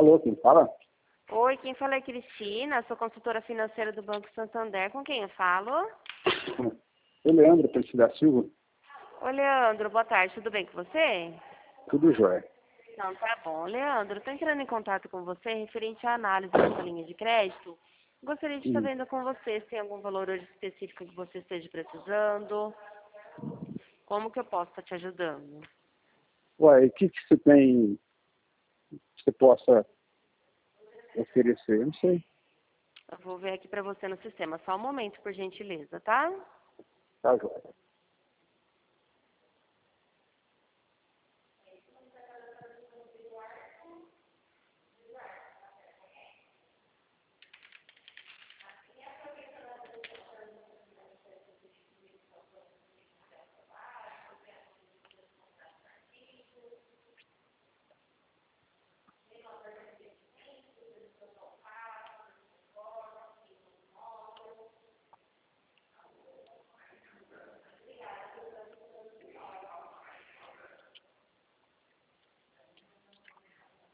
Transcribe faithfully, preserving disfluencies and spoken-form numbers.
Alô, quem fala? Oi, quem fala é Cristina, sou consultora financeira do Banco Santander. Com quem eu falo? Oi, Leandro, Presidente da Silva. Oi, Leandro, boa tarde, tudo bem com você? Tudo jóia. Não, tá bom. Leandro, estou entrando em contato com você referente à análise da sua linha de crédito. Gostaria de estar Hum. vendo com você se tem algum valor hoje específico que você esteja precisando. Como que eu posso estar te ajudando? Ué, o que, que você tem que você possa oferecer? Eu não sei. Eu vou ver aqui para você no sistema. Só um momento, por gentileza, tá? Tá jóia.